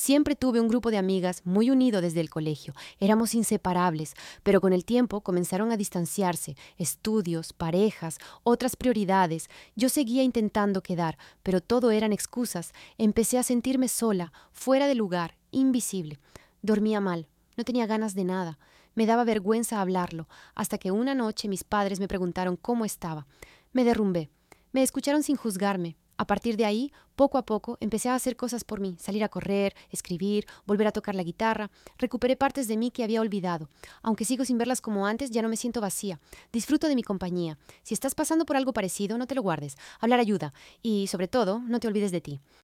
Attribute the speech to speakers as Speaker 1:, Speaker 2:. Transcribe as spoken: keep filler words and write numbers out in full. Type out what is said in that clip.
Speaker 1: Siempre tuve un grupo de amigas muy unido desde el colegio. Éramos inseparables, pero con el tiempo comenzaron a distanciarse. Estudios, parejas, otras prioridades. Yo seguía intentando quedar, pero todo eran excusas. Empecé a sentirme sola, fuera de lugar, invisible. Dormía mal, no tenía ganas de nada. Me daba vergüenza hablarlo, hasta que una noche mis padres me preguntaron cómo estaba. Me derrumbé. Me escucharon sin juzgarme. A partir de ahí, poco a poco, empecé a hacer cosas por mí, salir a correr, escribir, volver a tocar la guitarra. Recuperé partes de mí que había olvidado. Aunque sigo sin verlas como antes, ya no me siento vacía. Disfruto de mi compañía. Si estás pasando por algo parecido, no te lo guardes. Hablar ayuda. Y, sobre todo, no te olvides de ti.